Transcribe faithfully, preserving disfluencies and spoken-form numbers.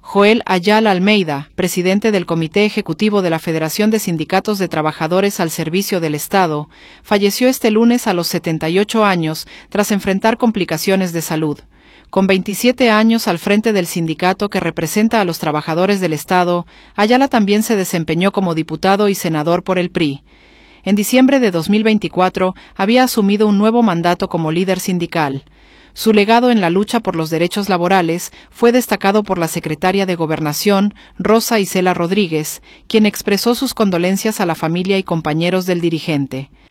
Joel Ayala Almeida, presidente del Comité Ejecutivo de la Federación de Sindicatos de Trabajadores al Servicio del Estado, falleció este lunes a los setenta y ocho años tras enfrentar complicaciones de salud. Con veintisiete años al frente del sindicato que representa a los trabajadores del Estado, Ayala también se desempeñó como diputado y senador por el P R I. En diciembre de dos mil veinticuatro había asumido un nuevo mandato como líder sindical. Su legado en la lucha por los derechos laborales fue destacado por la secretaria de Gobernación, Rosa Isela Rodríguez, quien expresó sus condolencias a la familia y compañeros del dirigente.